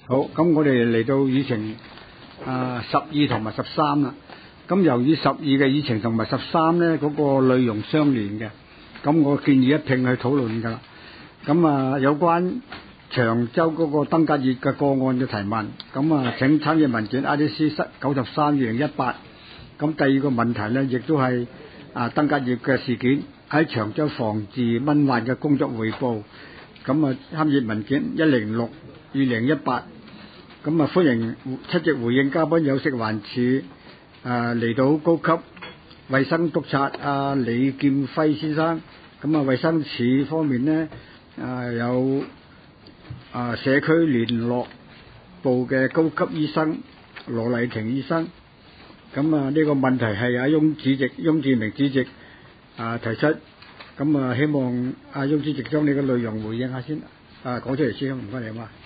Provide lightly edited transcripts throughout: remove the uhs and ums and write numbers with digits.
好，咁我哋嚟到議程12同埋13啦。咁由於12嘅議程同埋13咧嗰個內容相連嘅，咁我建議一併去討論㗎啦。咁有關長洲嗰個登革熱嘅個案嘅提問，咁請參議文件 IDC 93/2018。咁第二個問題咧，亦都係登革熱嘅事件喺長洲防治蚊患嘅工作彙報。咁參議文件106/2018。咁歡迎出席回應嘉賓有食環署嚟到高級衛生督察李劍輝先生。咁衛生署方面呢，有社區聯絡部嘅高級醫生羅麗婷醫生。咁呢個問題係翁志明主席提出。咁希望翁主席將你嘅內容回應下先。講出嚟先，唔該你嘛。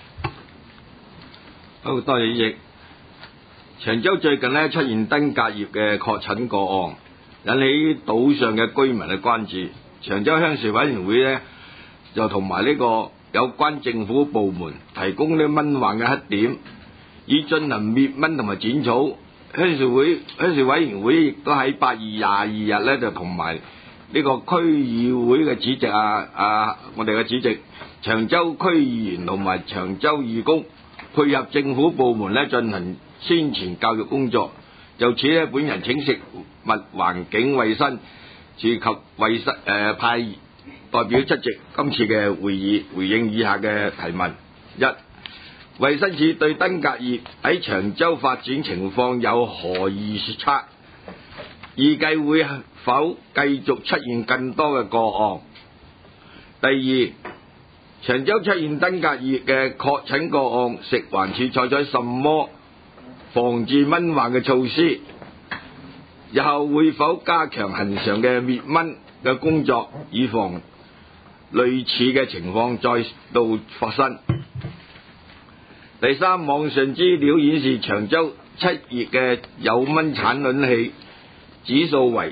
好，多謝主席。長洲最近呢出現登革熱嘅確診個案，引起島上嘅居民嘅關注。長洲鄉事委員會呢就同埋呢個有關政府部門提供呢蚊患嘅黑點，以進行滅蚊同埋剪草。鄉事委員會亦都喺8月22日呢就同埋呢個區議會嘅主席我哋嘅主席長洲區議員同埋長洲義工配合政府部門呢進行宣傳教育工作。就此呢，本人請食物環境衛生署及派代表出席今次嘅會議，回應以下嘅提問。1. 衛生署對登革熱喺長洲發展情況有何預測？預計會否繼續出現更多嘅個案？第二，長洲出現登革熱嘅確診個案，食環署採取什麼防治蚊患嘅措施？日後會否加強恆常嘅滅蚊嘅工作，以防類似嘅情況再度發生？第三，網上資料顯示長洲7月嘅有蚊產卵器指數為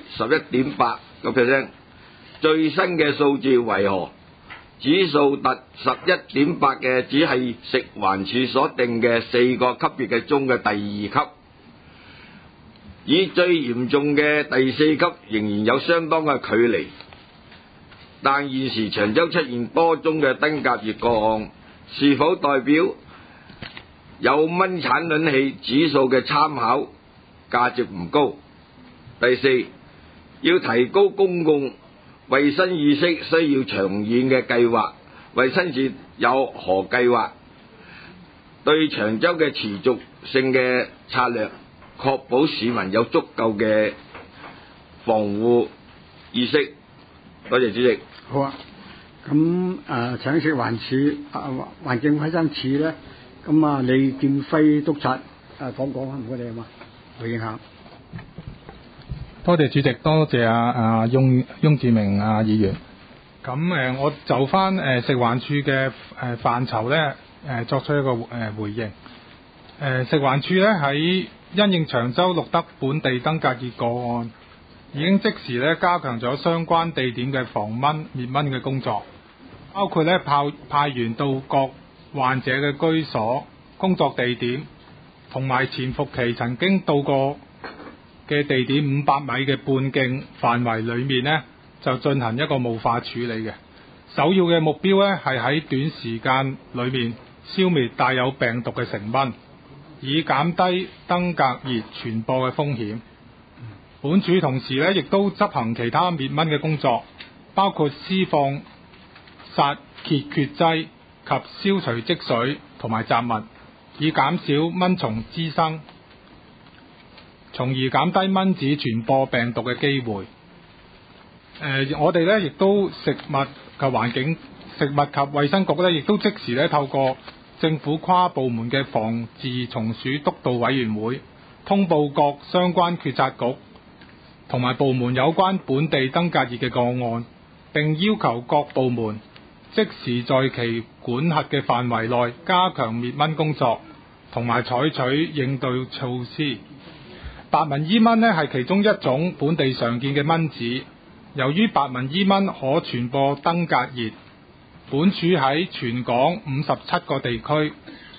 11.8%，最新嘅數字為何？指數達11.8嘅只係食環署所定嘅4個級別嘅中嘅第2級，以最嚴重嘅第4級仍然有相當嘅距離。但現時長洲出現多宗嘅登革熱個案，是否代表有蚊產卵器指數嘅參考價值唔高？第四，要提高公共衛生意識需要長遠嘅計劃，衛生署有何計劃對長洲嘅持續性嘅策略，確保市民有足夠嘅防護意識？多謝主席。 好啊，咁請食環署環境衛生署咧，咁李劍輝督察講啊，唔該你啊嘛，回應下。 多謝主席，多謝翁志明議員。咁我就翻食環署嘅範疇咧作出一個回應。食環署咧喺因應長洲錄得本地登革熱個案，已經即時咧加強咗相關地點嘅防蚊滅蚊嘅工作，包括咧派員到各患者嘅居所、工作地點，同埋潛伏期曾經到過嘅地點500米嘅半徑範圍裏面呢，就進行一個霧化處理嘅。首要嘅目標呢，係喺短時間裏面消滅帶有病毒嘅成蚊，以減低登革熱傳播嘅風險。本署同時呢，亦都執行其他滅蚊嘅工作，包括施放殺瘧血劑及消除積水同埋雜物，以減少蚊蟲滋生，從而減低蚊子傳播病毒嘅機會。我哋咧亦都食物及衛生局咧，亦都即時咧透過政府跨部門嘅防治蟲鼠督導委員會，通報各相關決策局同埋部門有關本地登革熱嘅個案，並要求各部門即時在其管轄嘅範圍內加強滅蚊工作，同埋採取應對措施。白紋伊蚊呢係其中一種本地常見嘅蚊子。由於白紋伊蚊可傳播登革熱，本署喺全港57個地區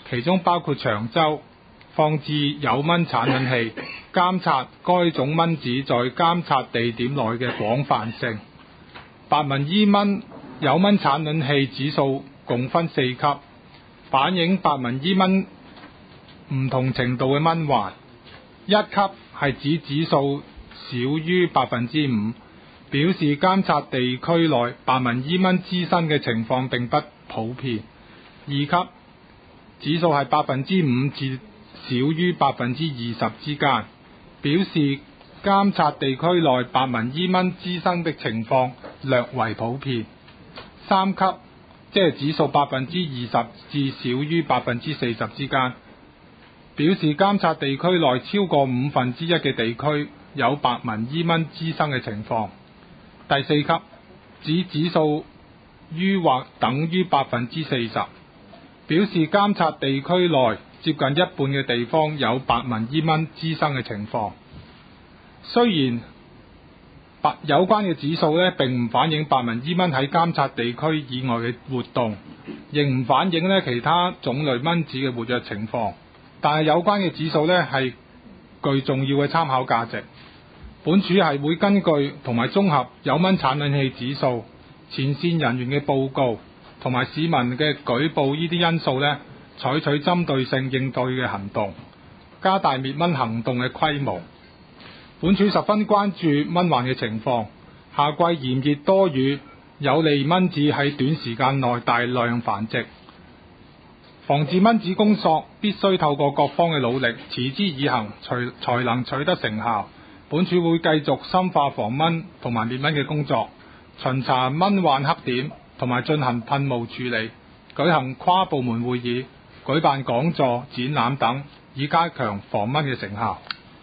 其中包括長洲放置有蚊產卵器，監察該種蚊子在監察地點內嘅廣泛性。白紋伊蚊有蚊產卵器指數共分4級，反映白紋伊蚊唔同程度嘅蚊患。1級係指指數少於 5%， 表示監察地區內白紋伊蚊滋生嘅情況並不普遍。2級指數係 5% 至少於 20% 之間，表示監察地區內白紋伊蚊滋生的情況略為普遍。3級即係指數 20% 至少於 40% 之間，表示監察地區內超過1/5嘅地區有白紋伊蚊滋生嘅情況。第4級指指數於或等於 40%， 表示監察地區內接近一半嘅地方有白紋伊蚊滋生嘅情況。雖然有關嘅指數並唔反映白紋伊蚊喺監察地區以外嘅活動，亦唔反映其他種類蚊子嘅活躍情況，但係有關嘅指數係具重要嘅參考價值。本署係會根據同埋綜合有蚊產卵器指數、前線人員嘅報告同埋市民嘅舉報呢啲因素採取針對性應對嘅行動，加大滅蚊行動嘅規模。本署十分關注蚊患嘅情況，夏季炎熱多雨，有利蚊子喺短時間內大量繁殖。防治蚊子工作必須透過各方嘅努力，持之以恆，才能取得成效。本署會繼續深化防蚊同埋滅蚊嘅工作，巡查蚊患黑點同埋進行噴霧處理，舉行跨部門會議，舉辦講座、展覽等，以加強防蚊嘅成效。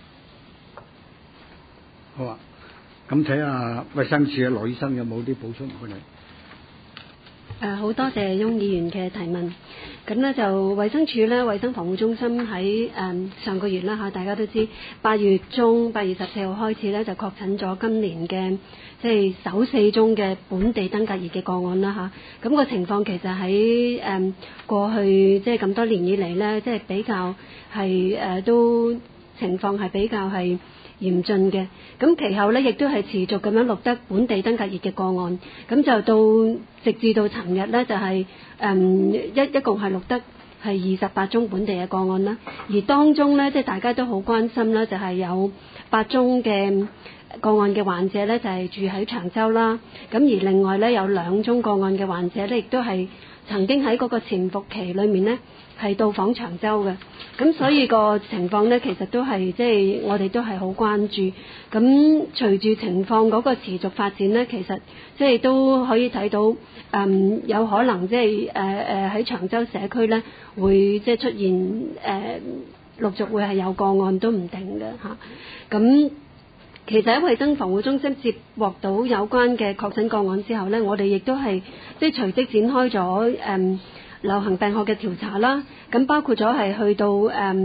好啊，咁睇下衛生署嘅羅醫生有冇啲補充俾你？ 好多謝翁議員嘅提問。咁呢就衛生署呢，衛生防護中心喺上個月啦嚇，大家都知8月中8月14號開始呢，就確診咗今年嘅即係首4宗嘅本地登革熱嘅個案啦嚇。咁個情況其實喺過去即係咁多年以嚟呢，即係比較係都情況係比較係嚴峻嘅。咁其後呢，亦都係持續咁樣錄得本地登革熱嘅個案。咁就到直至到尋日呢，就係一共係錄得係28宗本地嘅個案啦。而當中呢，即係大家都好關心啦，就係有8宗嘅個案嘅患者呢，就係住喺長洲啦。咁而另外呢，有2宗個案嘅患者呢，亦都係曾經喺嗰個潛伏期裏面呢，係到訪長洲嘅。咁所以個情況呢，其實都係即係我哋都係好關注。咁隨住情況嗰個持續發展呢，其實即係都可以睇到有可能即係喺長洲社區呢，會即係出現陸續會係有個案都唔定嘅嚇。咁其實喺衛生防護中心接獲到有關嘅確診個案之後呢，我哋亦都係即係隨即展開咗流行病學嘅調查啦。咁包括咗係去到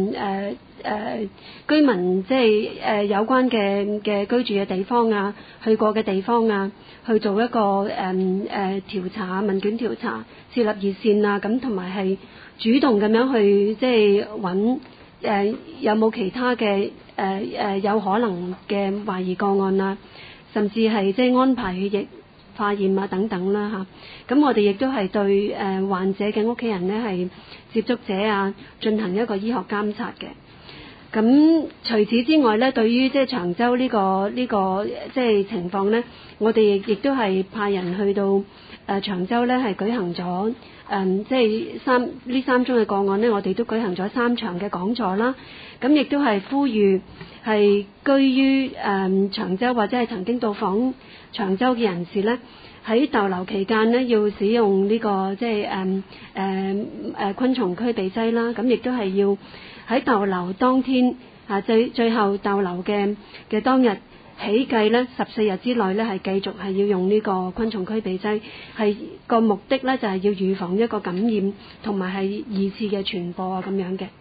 居民即係有關嘅居住嘅地方啊，去過嘅地方啊，去做一個調查問卷調查，設立熱線啊，咁同埋係主動咁樣去即係揾有冇其他嘅有可能嘅懷疑個案啊，甚至係即係安排血液化驗啊等等啦嚇。咁我哋亦都係對患者嘅屋企人呢，係接觸者啊進行一個醫學監察嘅。咁除此之外呢，對於即係長洲呢個即係情況呢，我哋亦都係派人去到長洲呢，係舉行咗即係呢3宗嘅個案呢，我哋都舉行咗3場嘅講座啦。咁亦都係呼籲係居於長洲或者係曾經到訪長洲嘅人士呢，喺逗留期間呢，要使用呢個即係昆蟲驅避劑啦。咁亦都係要喺逗留當天最後逗留嘅當日起計呢14日之內呢，係繼續係要用呢個昆蟲驅避劑，係個目的呢，就係要預防一個感染同埋係2次嘅傳播啊咁樣嘅。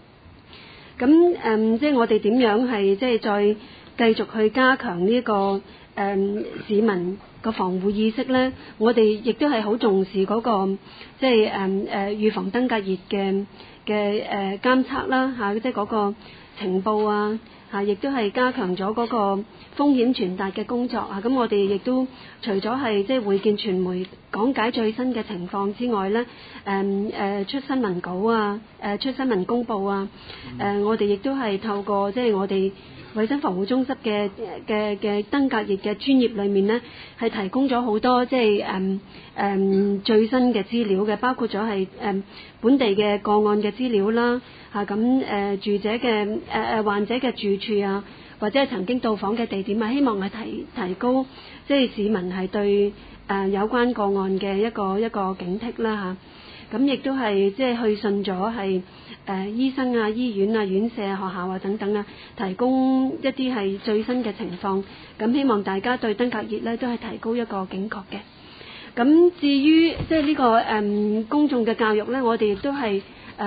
咁即係我哋點樣係即係再繼續去加強呢個市民個防護意識咧，我哋亦都係好重視嗰個即係預防登革熱嘅監測啦嚇，即係嗰個情報啊嚇，亦都係加強咗嗰個風險傳達嘅工作啊。咁我哋亦都除咗係即係會見傳媒講解最新嘅情況之外咧，出新聞稿啊，出新聞公佈啊，我哋亦都係透過即係我哋衛生防護中心嘅登革熱嘅專頁裏面呢，係提供咗好多即係最新嘅資料嘅，包括咗係本地嘅個案嘅資料啦，咁住者嘅患者嘅住處啊，或者係曾經到訪嘅地點啊，希望係提高即係市民係對有關個案嘅一個警惕啦嚇。咁亦都係即係去信咗係醫生啊、醫院啊、院舍啊、學校啊等等啊，提供一啲係最新嘅情況。咁希望大家對登革熱咧都係提高一個警覺嘅。咁至於即係呢個公眾嘅教育咧，我哋亦都係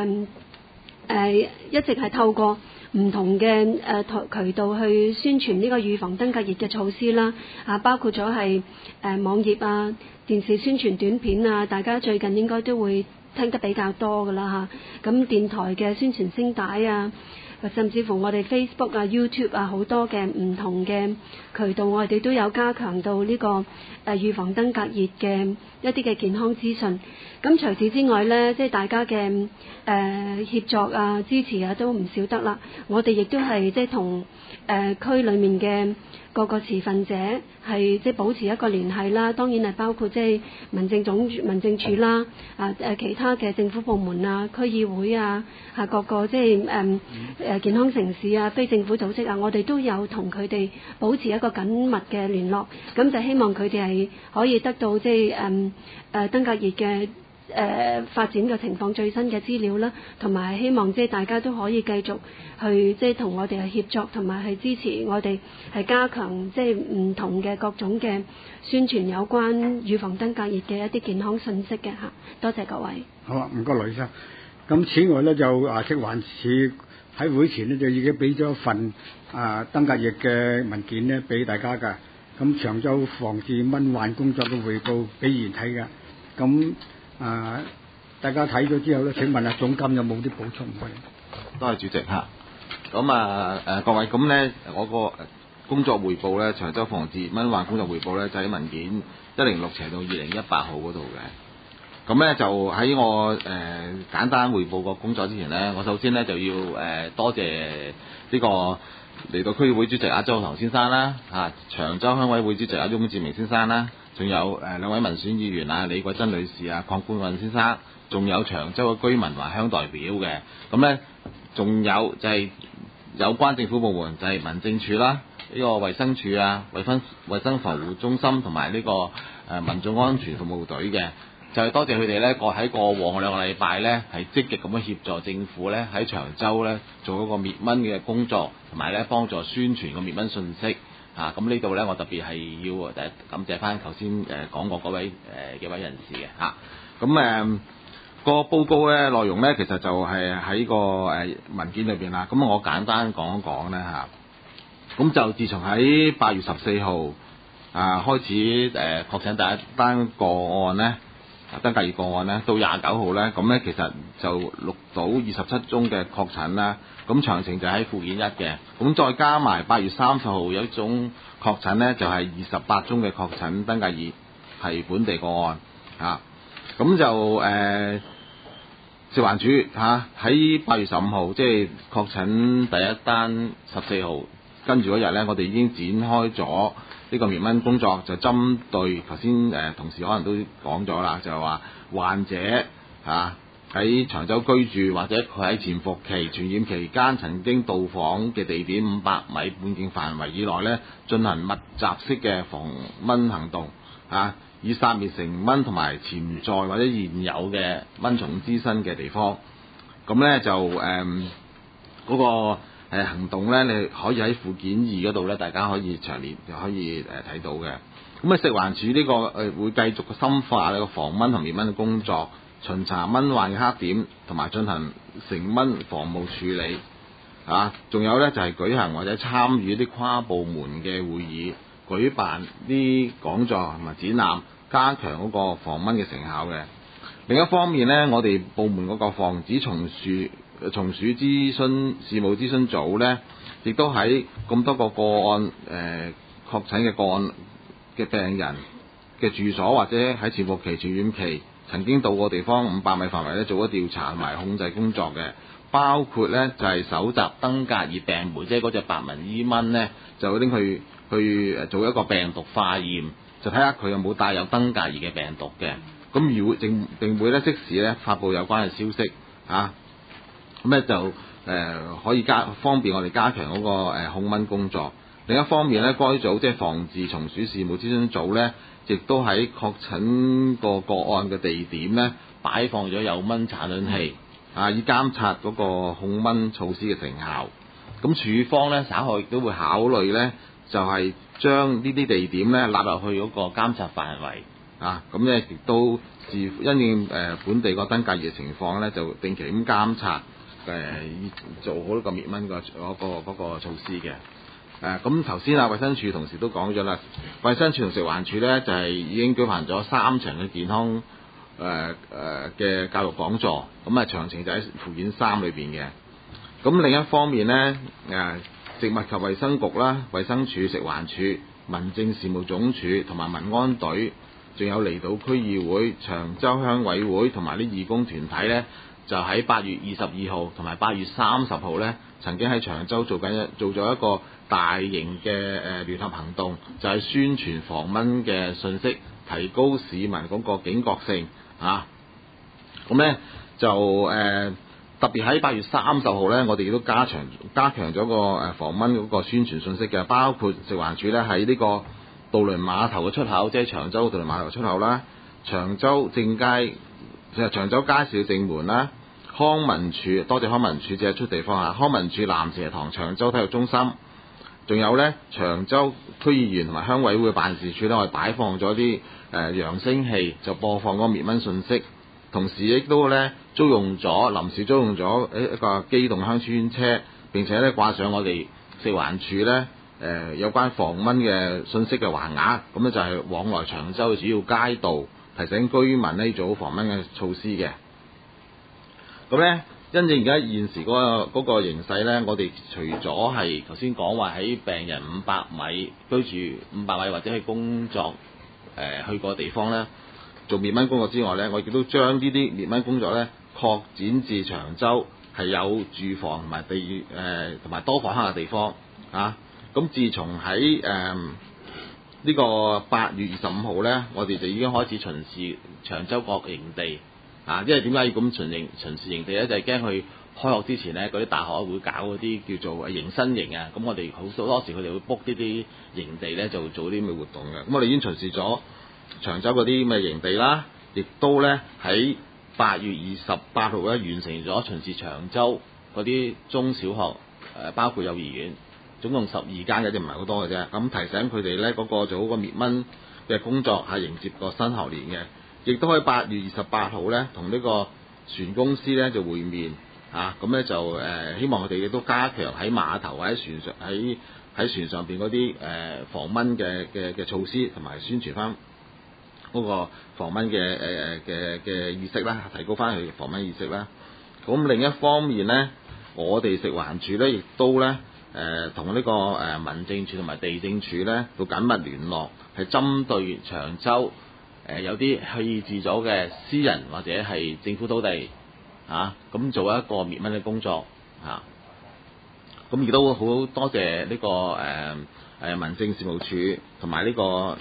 一直係透過唔同嘅渠道去宣傳呢個預防登革熱嘅措施啦。包括咗係網頁啊、電視宣傳短片啊，大家最近應該都會聽得比較多㗎啦嚇。咁電台嘅宣傳聲帶啊，甚至乎我哋 Facebook 啊、YouTube 啊好多嘅唔同嘅渠道，我哋都有加強到呢個預防登革熱嘅一啲嘅健康資訊。咁除此之外呢，即係大家嘅協作啊、支持啊都唔少得啦。我哋亦都係即係同區裡面嘅各個持份者係即係保持一個聯繫啦。當然係包括即係民政處啦、其他嘅政府部門啊、區議會啊、各個即係健康城市啊、非政府組織啊，我哋都有同佢哋保持一個緊密嘅聯絡。咁就希望佢哋係可以得到即係登革熱嘅發展嘅情況最新嘅資料啦，同埋希望即係大家都可以繼續去即係同我哋去協作，同埋去支持我哋係加強即係唔同嘅各種嘅宣傳有關預防登革熱嘅一啲健康信息嘅嚇。多謝各位。 好啊，唔該羅醫生。咁此外咧就食環署喺會前咧就已經俾咗一份登革熱嘅文件咧俾大家㗎。咁長洲防治蚊患工作嘅匯報俾議員睇㗎。咁大家睇咗之後咧，請問下總監有冇啲補充？ 多謝主席嚇。咁各位，咁咧我個工作匯報咧，長洲防治蚊患工作匯報咧，就喺文件106/2018號嗰度嘅。咁咧就喺我簡單匯報個工作之前咧，我首先咧就要多謝呢個嚟到區議會主席周浩棠先生啦，長洲鄉委會主席翁志明先生啦。仲有兩位民選議員李桂珍女士鄺冠運先生，仲有長洲嘅居民還鄉代表嘅。咁咧，仲有就係有關政府部門，就係民政處啦，呢個衛生署衛生防護中心同埋呢個民眾安全服務隊嘅，就係多謝佢哋咧，喺過往2個禮拜咧，係積極咁樣協助政府咧喺長洲咧做一個滅蚊嘅工作，同埋咧幫助宣傳個滅蚊信息。咁呢度咧，我特別係要感謝翻頭先講過嗰位幾位人士嘅嚇。咁個報告嘅內容咧，其實就係喺個文件裏邊啦。咁我簡單講一講咧嚇。咁就自從喺8月14號開始確診第一單個案咧，登革熱個案咧，到29號咧，咁咧其實就錄到27宗嘅確診啦。咁詳情就喺附件1嘅，咁再加埋8月30號有一種確診咧，就係28宗嘅確診登革熱係本地個案嚇。咁就食環署喺8月15號即係確診第一單14號，跟住嗰日咧，我哋已經展開咗呢個滅蚊工作，就針對頭先同事可能都講咗啦，就係話患者喺長洲居住或者佢喺潛伏期、傳染期間曾經到訪嘅地點500米半徑範圍以內咧，進行密集式嘅防蚊行動以殺滅成蚊同埋潛在或者現有嘅蚊蟲滋生嘅地方。咁咧就嗰個行動咧，你可以喺附件2嗰度咧，大家可以詳列就可以睇到嘅。咁食環署呢個會繼續深化呢個防蚊同滅蚊嘅工作，巡查蚊患嘅黑點，同埋進行成蚊防務處理仲有咧就係舉行或者參與啲跨部門嘅會議， 舉辦啲講座同埋展覽，加強嗰個防蚊嘅成效嘅。另一方面呢，我哋部門嗰個防止蟲鼠諮詢事務諮詢組呢，亦都喺咁多個個案確診嘅個案嘅病人嘅住所或者喺潛伏期、傳染期曾經到過地方500米範圍咧做咗調查同埋控制工作嘅，包括呢就係搜集登革熱病媒，即係嗰隻白紋伊蚊呢，就拎去做一個病毒化驗，就睇下佢有冇帶有登革熱嘅病毒嘅。咁而定會咧即時咧發布有關嘅消息啊，咁咧就可以方便我哋加強嗰個控蚊工作。另一方面咧，該組即係防治蟲鼠事務諮詢組咧，亦都喺確診個案嘅地點咧擺放咗有蚊產卵器啊，以監察嗰個控蚊措施嘅成效。咁處方咧稍後亦都會考慮咧，就係將呢啲地點咧納入去嗰個監察範圍。啊，咁咧亦都因應本地個登革熱嘅情況咧，就定期咁監察，做好呢個滅蚊嗰個措施嘅。咁頭先衛生署同事都講咗啦，衛生署同食環署咧就係已經舉辦咗3場嘅健康嘅教育講座，咁啊詳情就喺附件3裏邊嘅。咁另一方面咧，食物及衛生局啦、衛生署、食環署、民政事務總署同埋民安隊，仲有離島區議會、長洲鄉委會同埋啲義工團體呢，就喺8月22號同埋8月30號呢，曾經喺長洲做咗一個大型嘅聯合行動，就係宣傳防蚊嘅信息，提高市民嗰個警覺性啊。咁呢，就特別喺8月30號呢，我哋亦都加強咗個防蚊嗰個宣傳信息嘅，包括食環署呢喺呢個渡輪碼頭嘅出口，即係長洲渡輪碼頭出口啦，長洲街市正門啦，康文署，多謝康文署借出地方啊，康文署南蛇塘長洲體育中心，仲有呢長洲區議員同埋鄉委會辦事處呢，我哋擺放咗啲揚聲器，就播放嗰個滅蚊信息，同時亦都呢臨時租用咗一個機動鄉村車，並且呢掛上我哋食環署呢有關防蚊嘅信息嘅橫額，咁咧就係往來長洲嘅主要街道，提醒居民呢做好防蚊嘅措施嘅。咁咧，因應而家現時嗰個形勢咧，我哋除咗係頭先講話喺病人500米居住500米或者係工作去過地方咧做滅蚊工作之外咧，我亦都將呢啲滅蚊工作咧擴展至長洲係有住房同埋同埋多房客嘅地方啊。咁自從喺呢個8月25號呢，我哋就已經開始巡視長洲各營地啊！因為點解要咁巡視營地呢？就係驚佢開學之前呢，嗰啲大學會搞嗰啲叫做迎新營啊！咁我哋好多時佢哋會 book 呢啲營地呢，就做啲咁嘅活動嘅。咁我哋已經巡視咗長洲嗰啲咁嘅營地啦，亦都呢喺8月28號呢完成咗巡視長洲嗰啲中小學包括幼兒園。總共12間嘅啫，唔係好多嘅啫。咁提醒佢哋呢嗰個做好個滅蚊嘅工作，係迎接個新學年嘅。亦都喺8月28號呢，同呢個船公司呢就會面啊。咁呢就希望佢哋亦都加強喺碼頭或者船上喺船上邊嗰啲防蚊嘅措施，同埋宣傳翻嗰個防蚊嘅意識啦，提高翻佢防蚊意識啦。咁另一方面呢，我哋食環署呢亦都呢。同呢個民政處同埋地政處呢做緊密聯絡，係針對長洲有啲棄置咗嘅私人或者係政府土地咁做一個滅蚊嘅工作咁亦都好多謝呢個民政事務處同埋呢個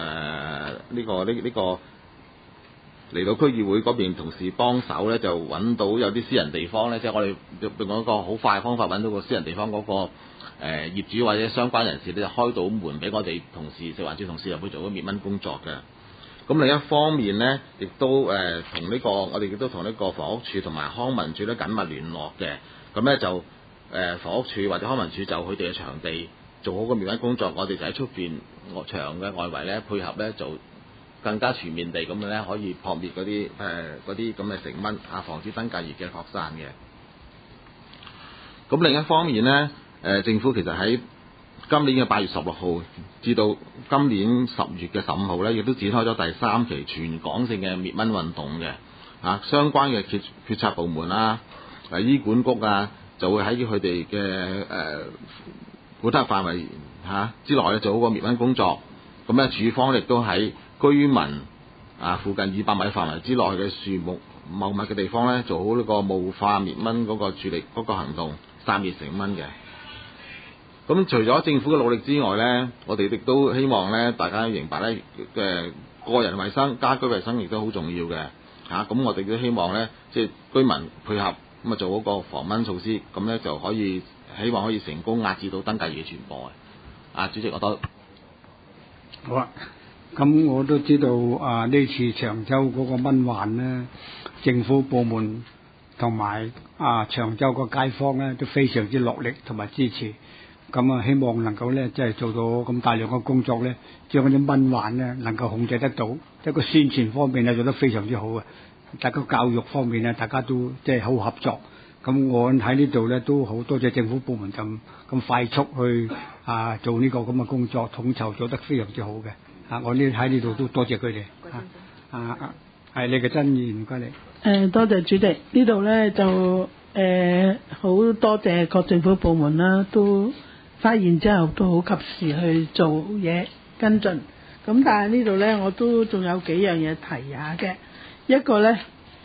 嚟到區議會嗰邊同事幫手呢，就揾到有啲私人地方呢，即係我哋用一個好快嘅方法揾到個私人地方嗰個業主或者相關人士呢，就開到門俾我哋同事食環署同事入去做咗滅蚊工作嘅。咁另一方面呢，亦都同呢個我哋亦都同呢個房屋署同埋康文署都緊密聯絡嘅。咁呢，就房屋署或者康文署就佢哋嘅場地做好個滅蚊工作，我哋就喺出邊牆嘅外圍呢，配合呢做。更加全面地咁樣咧，可以撲滅嗰啲咁嘅成蚊防止登革熱嘅擴散嘅。咁另一方面咧，政府其實喺今年嘅8月16號至到今年10月嘅15號咧，亦都展開咗第3期全港性嘅滅蚊運動嘅。相關嘅決策部門啦，醫管局啊，就會喺佢哋嘅管轄範圍之內咧做好個滅蚊工作。咁咧，處方亦都喺居民附近200米範圍之內嘅樹木茂密嘅地方咧，做好呢個霧化滅蚊嗰個處理嗰個行動，散滅成蚊嘅。咁除咗政府嘅努力之外咧，我哋亦都希望咧，大家明白咧，個人衞生、家居衞生亦都好重要嘅。咁我哋都希望咧，即係居民配合咁啊，做嗰個防蚊措施，咁咧就可以希望可以成功壓制到登革熱嘅傳播嘅。主席，我都好啊。咁我都知道呢次長洲嗰個蚊患咧，政府部門同埋長洲個街坊咧都非常之落力同埋支持。咁希望能夠咧，即係做到咁大量嘅工作咧，將嗰啲蚊患咧能夠控制得到。一個宣傳方面咧做得非常之好嘅，大家教育方面咧大家都即係好合作。咁我喺呢度咧都好多謝政府部門咁快速去做呢個咁嘅工作，統籌做得非常之好嘅。我呢喺呢度都多謝佢哋。係你嘅真議，唔該你。 多謝主席，呢度咧就好多謝各政府部門啦，都發現之後都好及時去做嘢跟進。咁但係呢度咧，我都仲有幾樣嘢提下嘅。一個咧，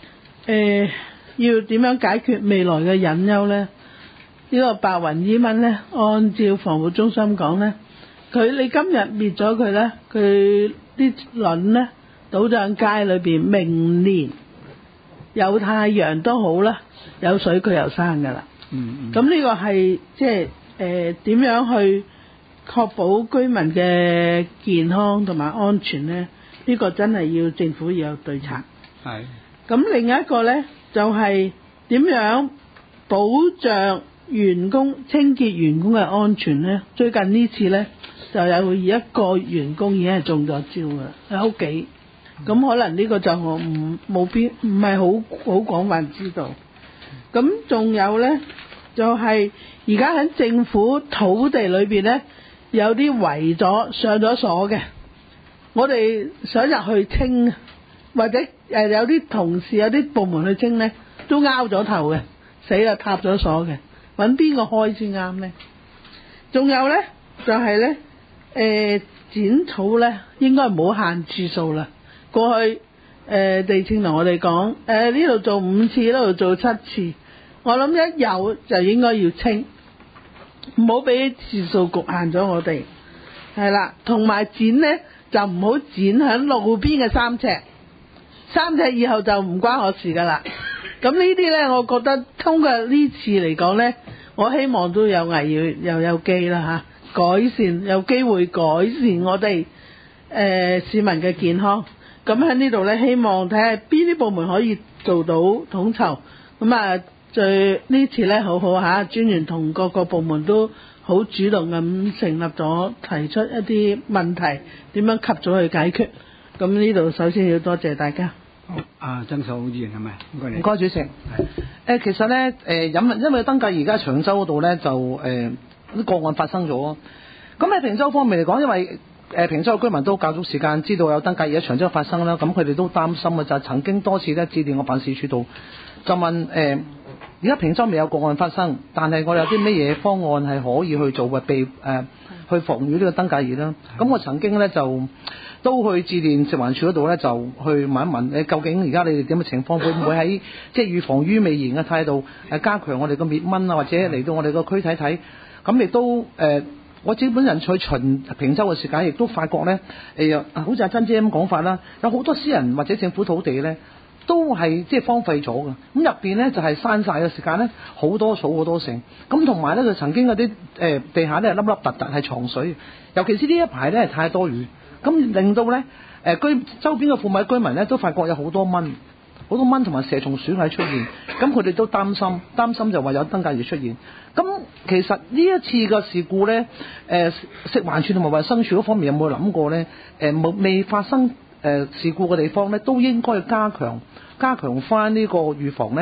要點樣解決未來嘅隱憂咧？呢個白雲伊蚊咧，按照防護中心講咧，你今日滅咗佢咧，佢啲卵咧倒咗喺街裏邊，明年有太陽都好啦，有水佢又生噶啦。咁呢個係即係點樣去確保居民嘅健康同埋安全咧？呢個真係要政府要有對策。 係。咁另一個咧就係點樣保障員工清潔員工嘅安全咧？最近呢次咧就有一個員工已經係中咗招㗎啦，喺屋企。咁可能呢個就我唔係好廣泛知道。咁仲有咧就係而家喺政府土地裏邊咧有啲圍咗上咗鎖嘅，我哋想入去清，或者有啲同事有啲部門去清咧，都拗咗頭嘅，死啦，塌咗鎖嘅，揾邊個開先啱咧？仲有咧就係咧剪草咧應該唔好限次數啦。過去地政同我哋講呢度做5次，呢度做7次，我諗一有就應該要清，唔好俾次數局限咗我哋。係啦，同埋剪咧就唔好剪喺路邊嘅3尺以後就唔關我事噶啦。咁呢啲咧，我覺得通過呢次嚟講咧，我希望都有危又有機啦改善，有機會改善我哋市民嘅健康。咁喺呢度咧，希望睇下邊啲部門可以做到統籌。咁呢次咧好好專員同各個部門都好主動咁成立咗，提出一啲問題點樣及早去解決。咁呢度首先要多謝大家。 好，曾素議員係咪？唔該你。 唔該主席。其實咧因為登革熱而家長洲嗰度咧就啲個案發生咗。咁喺坪洲方面嚟講，因為坪洲嘅居民都較早時間知道有登革熱喺長洲發生啦，咁佢哋都擔心嘅，就係曾經多次咧致電我辦事處度，就問而家坪洲未有個案發生，但係我哋有啲咩嘢方案係可以去做嘅去防禦呢個登革熱啦。咁我曾經咧就都去致電食環署嗰度咧，就去問一問究竟而家你哋點嘅情況，會唔會喺即係預防於未然嘅態度加強我哋個滅蚊啊，或者嚟到我哋個區睇睇。咁亦都我自己本人去巡坪洲嘅時間，亦都發覺咧好似阿珍姐咁講法啦，有好多私人或者政府土地咧都係即係荒廢咗嘅。咁入邊咧就係閂晒嘅時間咧，好多草好多剩。咁同埋咧就曾經嗰啲地下咧凹凹凸凸係藏水，尤其是呢一排咧係太多雨，咁令到咧周邊嘅富米居民咧都發覺有好多蚊同埋蛇蟲鼠蟻出現，咁佢哋都擔心就話有登革熱出現。咁其實呢一次嘅事故咧，食環署同埋衛生署嗰方面有冇諗過咧？未發生事故嘅地方咧，都應該加強翻呢個預防咧。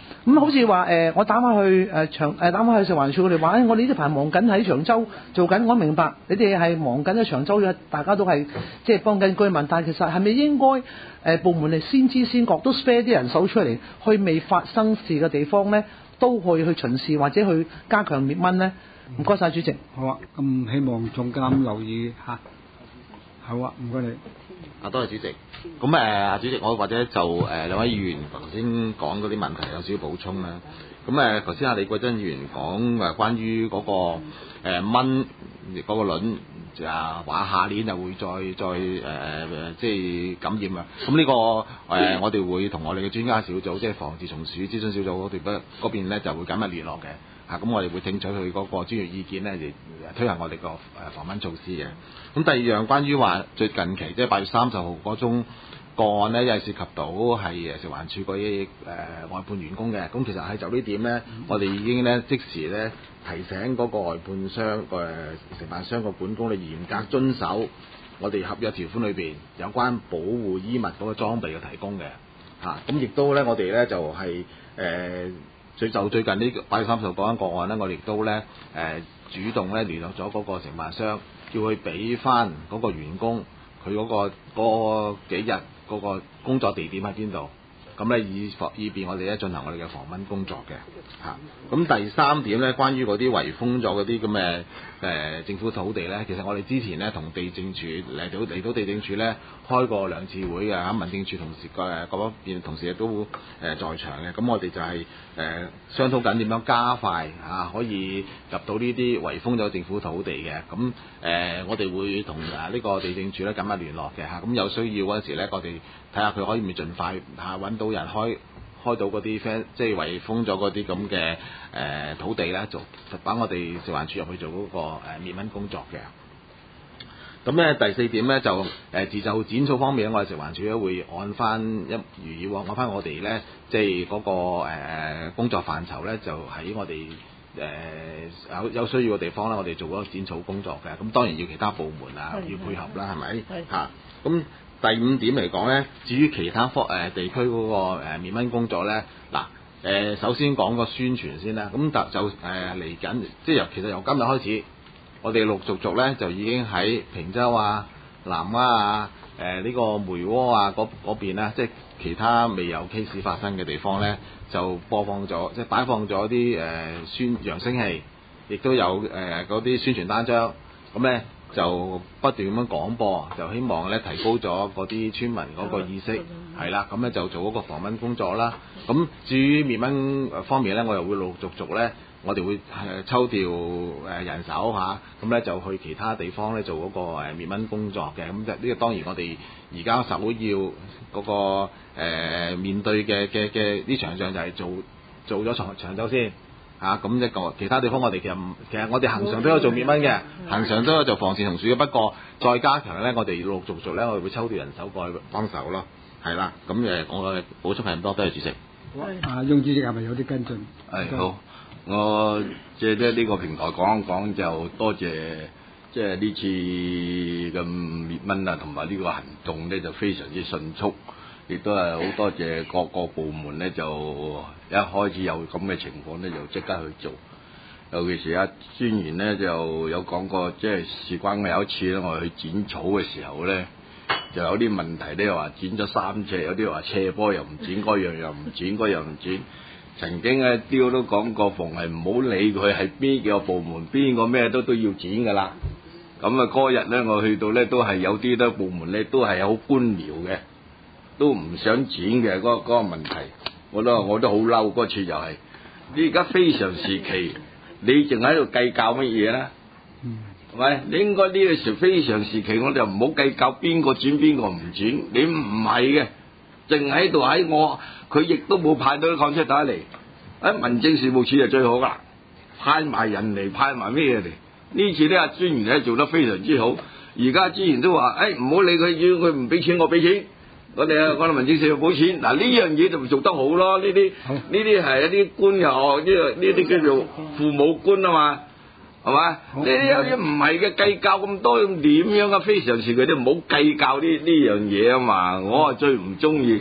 咁好似話我打翻去打翻去食環署，佢哋話我哋呢排忙緊喺長洲做緊，我明白你哋係忙緊喺長洲嘅，大家都係即係幫緊居民，但係其實係咪應該部門嚟先知先覺，都 spare 啲人手出嚟，去未發生事嘅地方咧，都去巡視或者去加強滅蚊咧？唔該晒主席。 好啊，咁希望總監留意嚇。好啊，唔該你。 多謝主席。咁主席，我或者就兩位議員頭先講嗰啲問題有少少補充啦。咁頭先李桂珍議員講關於嗰個蚊嗰個輪話下年就會再即係感染啊。咁呢個我哋會同我哋嘅專家小組，即係防治蟲鼠諮詢小組嗰邊咧就會緊密聯絡嘅。咁我哋會聽取佢嗰個專業意見咧，嚟推行我哋個防蚊措施嘅。咁第二樣關於話最近期即係8月30號嗰宗個案咧，因為涉及到係食環署嗰啲外判員工嘅。咁其實係就呢點咧，我哋已經咧即時咧提醒嗰個外判商承辦商個管工，你嚴格遵守我哋合約條款裏邊有關保護衣物嗰個裝備嘅提供嘅。咁亦都咧，我哋咧就係最近呢8月30號嗰間個案咧，我哋亦都咧主動咧聯絡咗嗰個承辦商，叫佢俾翻嗰個員工佢嗰幾日嗰個工作地點喺邊度，咁咧以便我哋咧進行我哋嘅防蚊工作嘅。咁第三點咧，關於嗰啲圍封咗嗰啲咁嘅政府土地咧，其實我哋之前咧同地政署嚟到地政署咧開過2次會嘅，民政署同事嗰邊同事亦都在場嘅。咁我哋就係商討緊點樣加快可以入到呢啲圍封咗政府土地嘅。咁我哋會同呢個地政署咧緊密聯絡嘅。咁有需要嗰陣時咧，我哋睇下佢可以唔可以盡快揾到人開到嗰啲即係圍封咗嗰啲咁嘅土地咧，就幫我哋食環署入去做嗰個滅蚊工作嘅。咁咧第四點咧就自就剪草方面咧，我哋食環署咧會按翻如以往按翻我哋咧即係嗰個工作範疇咧，就喺我哋有需要嘅地方咧，我哋做嗰個剪草工作嘅。咁當然要其他部門要配合啦，係咪？咁第5點嚟講咧，至於其他地區嗰個滅蚊工作咧，首先講個宣傳先啦。咁就嚟緊，即係其實由今日開始，我哋陸續咧就已經喺坪洲南丫呢個梅窩嗰邊啦，即係其他未有 case 發生嘅地方咧，就播放咗即係擺放咗啲揚聲器，亦都有嗰啲宣傳單張，咁咧就不斷咁樣廣播，就希望咧提高咗嗰啲村民嗰個意識，係啦，咁咧就做嗰個防蚊工作啦。咁至於滅蚊方面咧，我又會陸續咧，我哋會抽調人手咁咧就去其他地方咧做嗰個滅蚊工作嘅。咁就呢個當然我哋而家實會要嗰個面對嘅呢場仗就係做咗長洲先。咁一個其他地方我哋其實我哋恆常都有做滅蚊嘅，恆常都有做防治蟲鼠嘅。不過再加強咧，我哋陸陸續續咧，我哋會抽調人手過去幫手咯。係啦，咁我嘅補充係咁多，多謝主席。 翁主席係咪有啲跟進？ 好，我借呢個平台講一講，就多謝即係呢次嘅滅蚊同埋呢個行動咧就非常之迅速。亦都係好多謝各個部門咧，就一開始有咁嘅情況咧，就即刻去做。尤其是專員咧就有講過，即係事關我有一次咧，我去剪草嘅時候咧，就有啲問題咧，話剪咗3尺，有啲話斜坡又唔剪，嗰樣又唔剪，嗰樣唔剪。曾經咧雕都講過，逢係唔好理佢係邊幾個部門，邊個咩都要剪㗎啦。咁嗰日咧，我去到咧都係有啲部門咧都係好官僚嘅。都唔想剪嘅嗰個問題，我都好嬲。嗰次就係你而家非常時期，你淨喺度計較乜嘢咧？係咪？你應該呢個時非常時期，我哋唔好計較邊個剪邊個唔剪。你唔係嘅，淨喺度佢亦都冇派到啲抗車打嚟。民政事務處就最好噶，派埋人嚟，派埋咩嘢嚟？呢次咧，專員咧做得非常之好。而家專員都話：唔好理佢，要佢唔俾錢，我俾錢。我哋民政事務補錢，嗱呢樣嘢就做得好咯。呢啲係一啲官又呢啲叫做父母官啊嘛，係嘛？呢啲唔係嘅，計較咁多點樣嘅非常時期，你唔好計較呢樣嘢啊嘛。我係最唔中意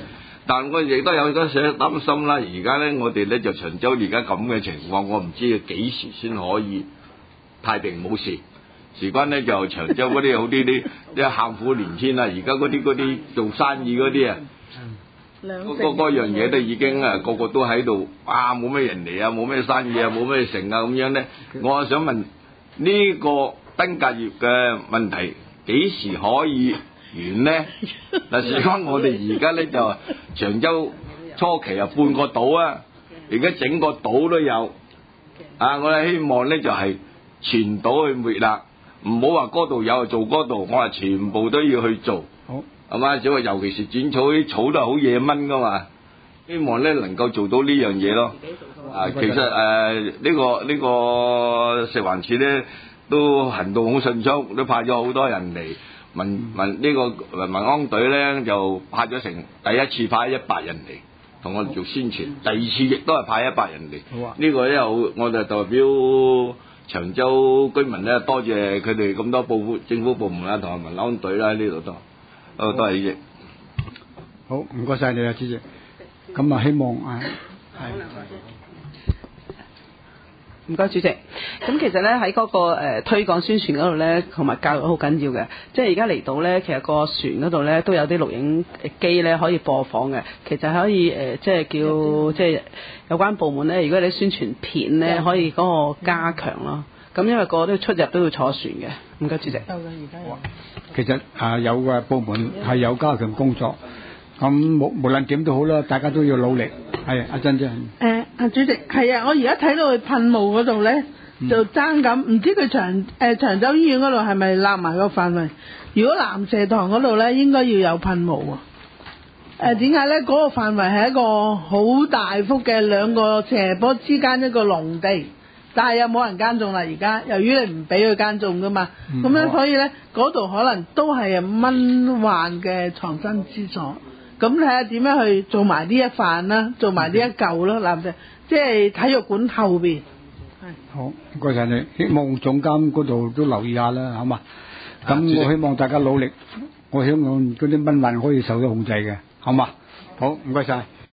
但我亦都有少少擔心啦。而家咧，我哋咧就長洲而家咁嘅情況，我唔知幾時先可以太平冇事。事關咧就長洲嗰啲好啲喊苦連天啦。而家嗰啲做生意嗰啲啊，嗰樣嘢都已經啊個個都喺度，哇冇咩人嚟啊，冇咩生意啊，冇咩成啊咁樣咧。我想問呢個登革熱嘅問題幾時可以完呢？嗱，事關我哋而家咧就長洲初期啊半個島啊，而家整個島都有啊！我哋希望咧就係全島去滅啦，唔好話嗰度有做嗰度，我話全部都要去做。 好係嘛？只話尤其是剪草，啲草都係好惹蚊噶嘛。希望咧能夠做到呢樣嘢咯。啊，其實呢個食環署咧都行動好迅速，都派咗好多人嚟。民安隊咧就派咗第一次派100人嚟同我哋做宣傳，第二次亦都係派100人嚟。 好啊！ 呢個咧我就代表長洲居民咧，多謝佢哋咁多政府部門啦，同埋民安隊啦喺呢度都。多謝主席。 好，唔該晒你啊，主席。咁啊，希望唔該主席。咁其實咧喺嗰個推廣宣傳嗰度咧，同埋教育好緊要嘅。即係而家嚟到咧，其實個船嗰度咧都有啲錄影機咧可以播放嘅。其實可以即係有關部門咧，如果你宣傳片咧，可以嗰個加強咯。咁因為個個都出入都要坐船嘅。唔該主席。 其實有嘅部門係有加強工作，咁無論點都好啦，大家都要努力。係阿珍姐。 主席係啊，我而家睇到佢噴霧嗰度咧，就爭咁，唔知佢長洲醫院嗰度係咪立埋個範圍？如果藍蛇塘嗰度咧，應該要有噴霧喎。點解咧？嗰個範圍係一個好大幅嘅兩個斜坡之間一個農地。但係又冇人耕種啦，而家由於你唔俾佢耕種噶嘛，咁樣所以咧嗰度可能都係蚊患嘅藏身之所。咁睇下點樣去做埋呢一範啦，做埋呢一嚿咯，嗱，即係體育館後邊。係。好，唔該晒你，希望總監嗰度都留意下啦，好嘛？咁我希望大家努力，我希望嗰啲蚊患可以受到控制嘅，好嘛？好，唔該晒。